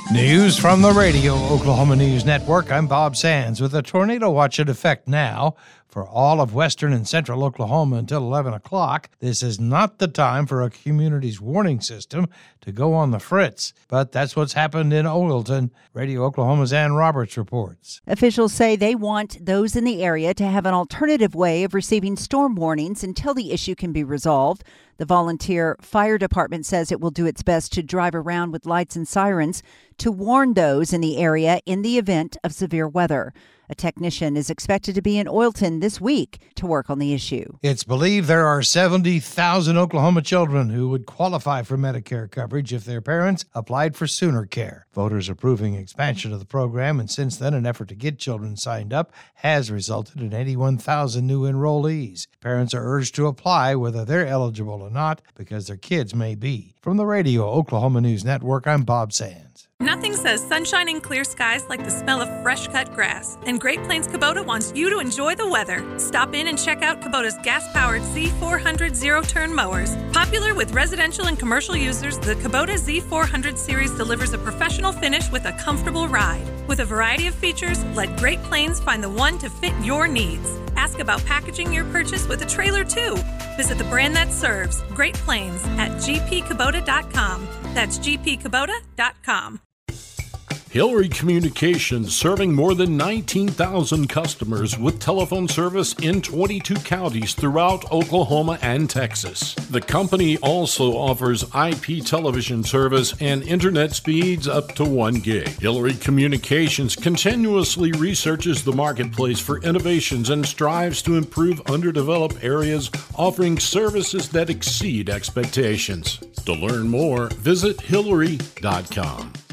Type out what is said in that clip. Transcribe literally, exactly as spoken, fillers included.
News from the Radio Oklahoma News Network. I'm Bob Sands with a tornado watch in effect now for all of western and central Oklahoma until eleven o'clock. This is not the time for a community's warning system to go on the fritz, but that's what's happened in Oilton. Radio Oklahoma's Ann Roberts reports. Officials say they want those in the area to have an alternative way of receiving storm warnings until the issue can be resolved. The volunteer fire department says it will do its best to drive around with lights and sirens to warn those in the area in the event of severe weather. A technician is expected to be in Oilton this week to work on the issue. It's believed there are seventy thousand Oklahoma children who would qualify for Medicare coverage if their parents applied for Sooner Care. Voters approving expansion of the program, and since then an effort to get children signed up has resulted in eighty-one thousand new enrollees. Parents are urged to apply whether they're eligible or not because their kids may be. From the Radio Oklahoma News Network, I'm Bob Sands. Nothing says sunshine and clear skies like the smell of fresh-cut grass. And Great Plains Kubota wants you to enjoy the weather. Stop in and check out Kubota's gas-powered Z four hundred zero-turn mowers. Popular with residential and commercial users, the Kubota Z four hundred series delivers a professional finish with a comfortable ride. With a variety of features, let Great Plains find the one to fit your needs. Ask about packaging your purchase with a trailer, too. Visit the brand that serves, Great Plains, at g p kubota dot com. That's g p kubota dot com. Hillary Communications, serving more than nineteen thousand customers with telephone service in twenty-two counties throughout Oklahoma and Texas. The company also offers I P television service and internet speeds up to one gig. Hillary Communications continuously researches the marketplace for innovations and strives to improve underdeveloped areas, offering services that exceed expectations. To learn more, visit hillary dot com.